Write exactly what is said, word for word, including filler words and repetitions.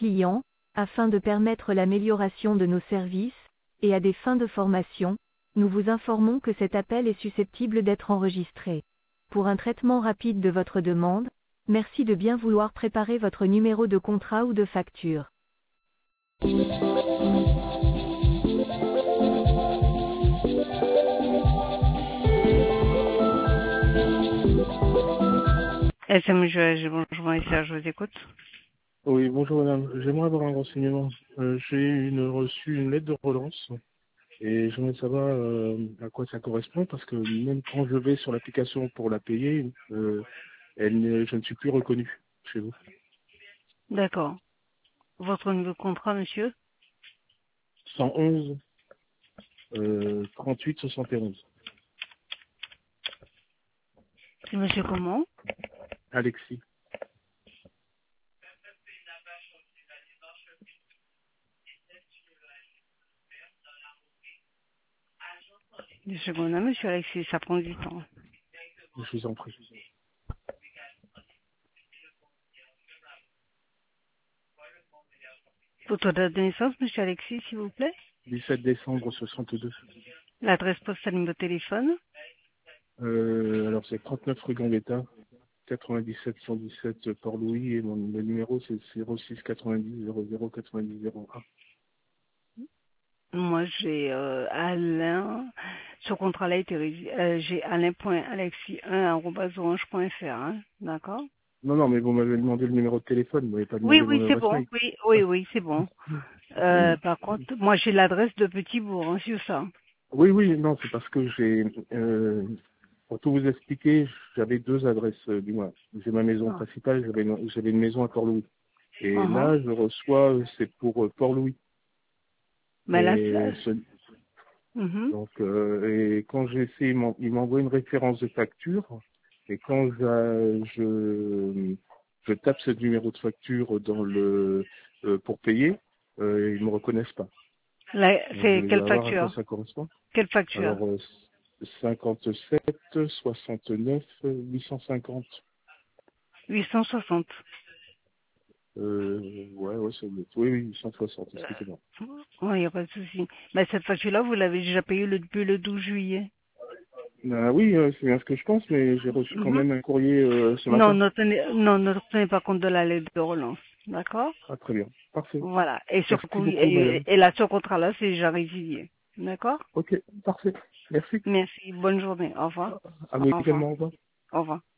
clients, afin de permettre l'amélioration de nos services, et à des fins de formation, nous vous informons que cet appel est susceptible d'être enregistré. Pour un traitement rapide de votre demande, merci de bien vouloir préparer votre numéro de contrat ou de facture. S M G, bonjour, Maïssa, je vous écoute. Oui, bonjour madame. J'aimerais avoir un renseignement. Euh, j'ai une, reçu une lettre de relance et j'aimerais savoir euh, à quoi ça correspond parce que même quand je vais sur l'application pour la payer, euh, elle, ne- je ne suis plus reconnu chez vous. D'accord. Votre nouveau contrat, monsieur? cent onze euh, trente-huit soixante et onze. C'est monsieur comment? Alexis. Deux secondes, hein, monsieur Alexis, ça prend du temps. Je vous en prie. Votre date de naissance, monsieur Alexis, s'il vous plaît? dix-sept décembre soixante-deux. L'adresse postale de téléphone? Euh, alors c'est trente-neuf rue Gambetta, quatre-vingt-dix-sept cent dix-sept Port-Louis et mon le numéro c'est zéro six quatre-vingt-dix zéro zéro quatre-vingt-dix zéro un. Moi, j'ai euh, Alain. Ce contrat-là a été révisé. Euh, j'ai alain.alexis un arobase orange point f r, hein, d'accord? Non, non, mais vous m'avez demandé le numéro de téléphone, vous m'avez pas Oui, demandé oui, mon c'est adresse bon. mail. Oui, oui, oui, c'est bon. Euh, par contre, moi, j'ai l'adresse de Petit-Bourg, hein, sur ça. Oui, oui, non, c'est parce que j'ai, euh, pour tout vous expliquer, j'avais deux adresses, euh, du moins. J'ai ma maison Ah. principale, j'avais une, j'avais une maison à Port-Louis. Et Uh-huh. là, je reçois, euh, c'est pour euh, Port-Louis. Mais là, Et c'est... ce- Mhm. donc, euh, et quand j'essaie, il m'en- il m'envoie une référence de facture. Et quand j'a- je, je tape ce numéro de facture dans le, euh, pour payer, euh, ils me reconnaissent pas. Là, Donc, je c'est voulais quelle savoir à quoi facture? ça correspond. Quelle facture? Alors, euh, cinquante-sept, soixante-neuf, huit cent cinquante. huit cent soixante. Euh, ouais, ouais, c'est oui, oui, huit cent soixante, Euh, excusez-moi. il n'y a pas de souci. Mais cette facture-là, vous l'avez déjà payée le, depuis le douze juillet. Ah oui, euh, c'est bien ce que je pense, mais j'ai reçu quand Mhm. même un courrier euh, ce Non, matin. ne tenez, non, ne tenez pas compte de la lettre de relance. D'accord? Ah, très bien. Parfait. Voilà. Et sur, Merci beaucoup, et, madame. et là, ce contrat-là, c'est déjà résilié. D'accord? Ok, parfait. Merci. Merci. Bonne journée. Au revoir. À vous Au revoir. également, au revoir. Au revoir.